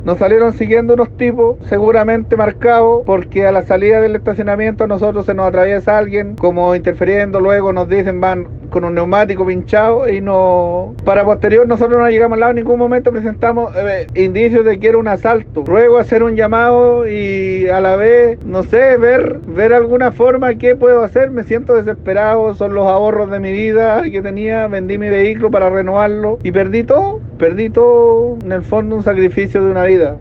Nos salieron siguiendo unos tipos, seguramente marcados, porque a la salida del estacionamiento a nosotros se nos atraviesa alguien, como interfiriendo, luego nos dicen van con un neumático pinchado y no... Para posterior nosotros no llegamos al lado, en ningún momento presentamos indicios de que era un asalto. Luego hacer un llamado y a la vez, no sé, ver alguna forma qué puedo hacer. Me siento desesperado, son los ahorros de mi vida que tenía, vendí mi vehículo para renovarlo y perdí todo, en el fondo un sacrificio de una vida.